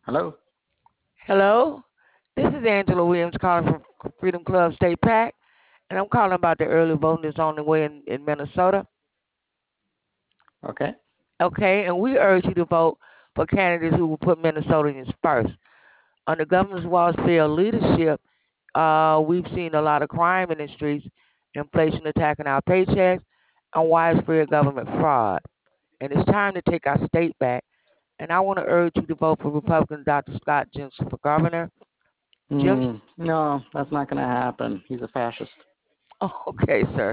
Hello. Hello, this is Angela Williams calling from Freedom Club State PAC, and I'm calling about the early voting that's on the way in Minnesota. Okay. Okay, and we urge you to vote for candidates who will put Minnesotans first. Under Governor Walz's leadership, we've seen a lot of crime in the streets, inflation attacking our paychecks, and widespread government fraud. And it's time to take our state back. And I want to urge you to vote for Republican Dr. Scott Jensen for governor. Jim, No, that's not going to happen. He's a fascist. oh, okay, sir.